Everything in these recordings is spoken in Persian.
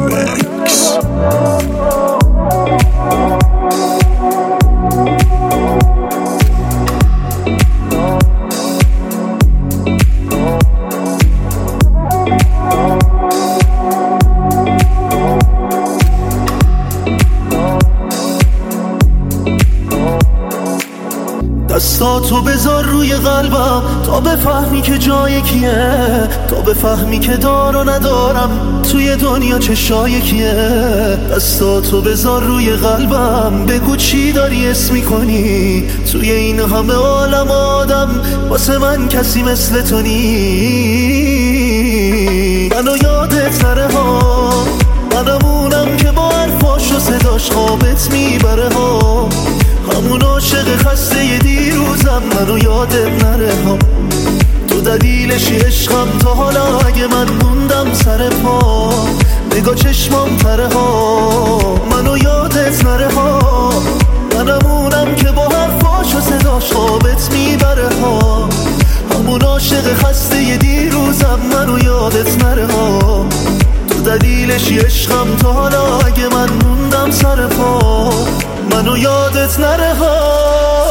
Banks. دستاتو بذار روی قلبم تا بفهمی که جای کیه، تا بفهمی که دار و ندارم توی دنیا چشای کیه. دستاتو بذار روی قلبم بگو چی داری اسم میکنی، توی این همه عالم آدم واسه من کسی مثل تو نی. منو یادت نره ها، منمونم که با حرفاش و صداش خوابت میبره ها، همون عاشق خسته دیروزم. منو یادت نره ها، تو دلیلشی عشقم تا حالا اگه من موندم سر پا، نگاه چشمام تره ها. منو یادت نره ها، منمونم که با حرفاش و صداش خوابت میبره ها، همون عاشق خسته دیروزم. منو یادت نره ها، تو دلیلشی عشقم تا حالا اگه من موندم سر پا، منو یادت نره ها.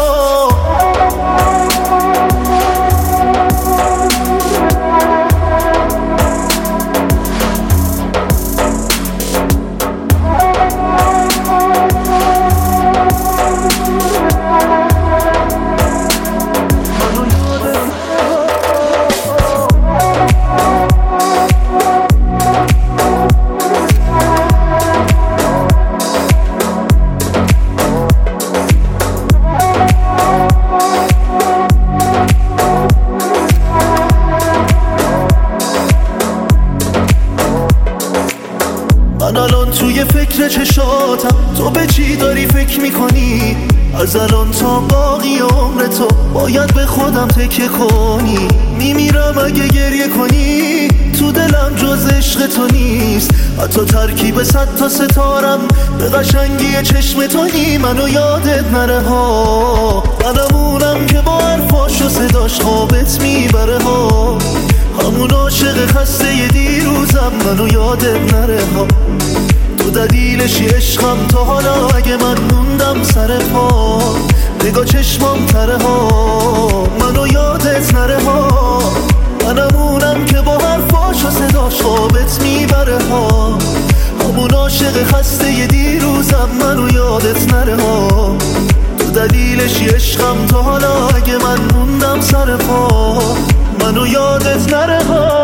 من الان توی فکر چشاتم، تو به چی داری فکر میکنی؟ از الان تا باقی عمر تو باید به خودم تکیه کنی. میمیرم اگه گریه کنی، تو دلم جز عشق تو نیست، حتی ترکیب 100 تا ستارم به قشنگی چشم تو نی. منو یادت نره ها، منمونم که با حرفاش و صداش خوابت میبره ها، همون عاشق خسته دیروزم. منو یادت نره ها، تو دلیلشی عشقم تا حالا اگه من موندم سر پا، نگاه چشمام تره ها. منو یادت نره ها، منمونم که با حرفاش و صداش خوابت میبره ها، همون عاشق خسته دیروزم. منو یادت نره ها، تو دلیلشی عشقم تا حالا اگه من موندم سر پا، منو یادت نره ها.